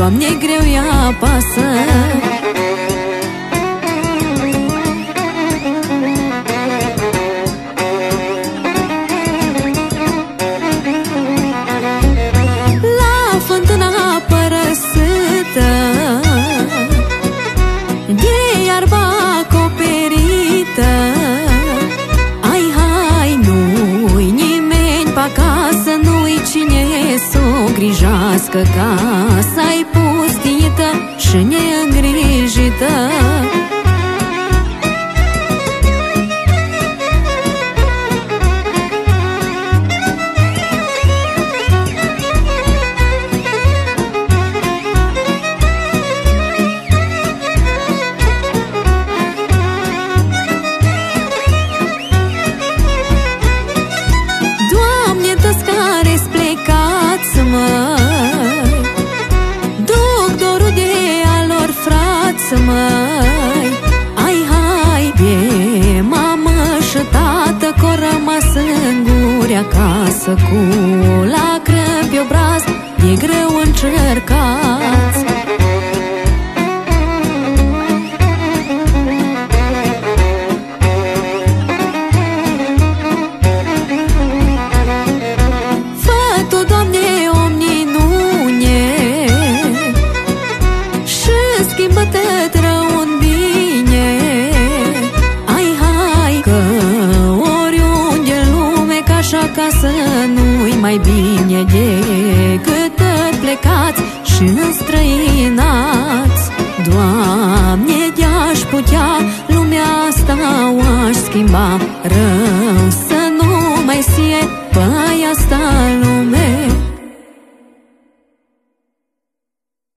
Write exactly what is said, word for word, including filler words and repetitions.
Doamne, greu ea pasă. La fântâna părăsită, de iarba acoperită, ai, hai, nu-i nimeni pe acasă, nu-i cine s-o grijească, casa-i pustită și neîngrijită. Măi, duc dorul de alor frați, măi, ai, hai, pe mamă și tată că-o rămas singuri acasă, cu lacrimi pe obraz, e greu încercați. Schimbă-te rău în bine, ai, hai, că oriunde în lume ca așa acasă nu-i mai bine decât plecați și înstrăinați. Doamne, de-aș putea lumea asta o-aș schimba, rău să nu mai sie pe asta.